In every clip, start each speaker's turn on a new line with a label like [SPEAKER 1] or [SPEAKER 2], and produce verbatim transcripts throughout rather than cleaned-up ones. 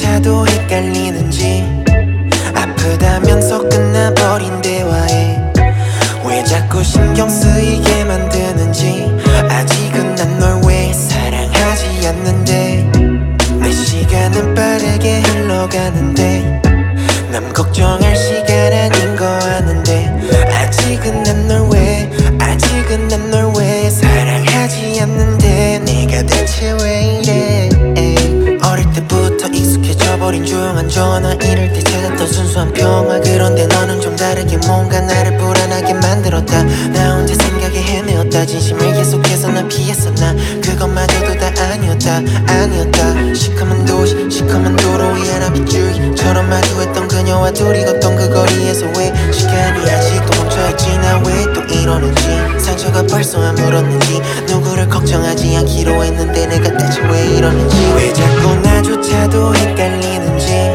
[SPEAKER 1] 나조차도 헷갈리는지 아프다면서 끝나버린 대화에 왜 자꾸 신경 쓰이게 만드는지 아직은 난 널 왜 사랑하지 않는데 내 시간은 빠르게 흘러가는데 남 걱정할 시간 아닌 거 아는데 아직은 난 널 왜 아직은 난 널 왜 사랑하지 않는데 내가 대체 왜 이래 에이. 어릴 때부터 익숙해져 버린 조용한 전화 이럴 때 찾았던 순수한 평화 그런데 너는 좀 다르게 뭔가 나를 불안하게 만들었다 나 혼자 생각에 헤매었다 진심을 계속해서 난 피했었나 그것마저도 다 아니었다 아니었다 시커먼 도시 시커먼 도로 위에 난 빗줄기처럼 마주했던 그녀와 둘이 걷던 그 거리에서 왜 시간이 아직도 멈춰있지 나 왜 또 이러는지 상처가 벌써 아물었는지 누구를 걱정하지 않기로 했는데 내가 대체 왜 이러는지 왜 자꾸 나조차도 헷갈리는지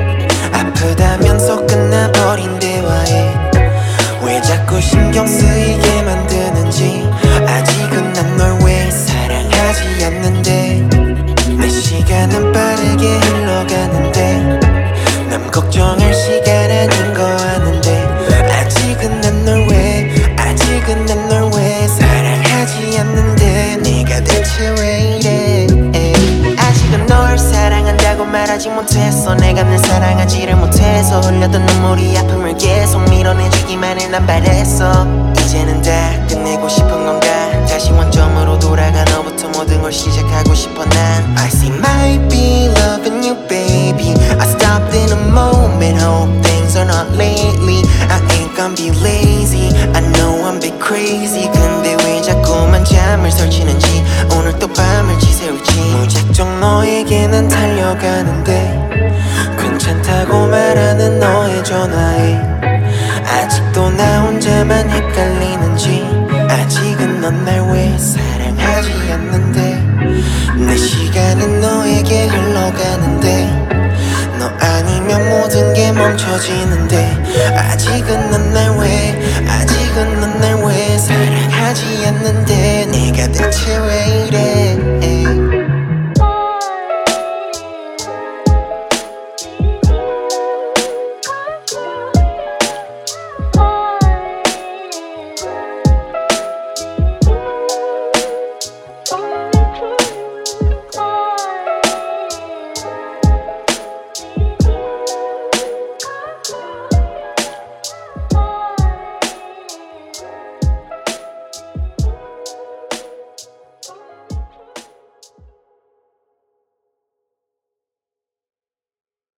[SPEAKER 1] 아프다면서 끝나버린 대화에 왜 자꾸 신경 쓰이게 만드는지 아직은 난 널 왜 사랑하지 않는데 내 시간은 빠르게 흘러가는데 남 걱정할 시간 아닌 거 아는데 아직은 난 널 왜 아직은 난 널 왜 사랑하지 않는데 내가 대체 왜 이래 에이. 아직은 널 사랑한다고 말하지 못했어 내가 늘 사랑하지를 못해서 흘렸던 눈물이 아픔을 계속 밀어내주기만을 난 바랬어 이제는 다 끝내고 싶은 건가 다시 원점으로 돌아가 너부터 모든 걸 시작하고 싶어 난 I see might be loving you baby I stopped in a moment hope things are not lately I ain't gonna be lazy I know I'm a bit crazy 근데 왜 자꾸만 잠을 설치는지 오늘 또 밤을 지새울지 무작정 너에게 난 달려가는데 괜찮다고 말하는 너의 전화에 아직도 나 혼자만 헷갈리는지 아직은 넌 날 왜 사랑하지 않는데 내 시간은 너에게 흘러가는데 너 아니면 모든 게 멈춰지는데 아직은 넌 날 왜 아직은 넌 날 왜 사랑하지 않는데 내가 대체 왜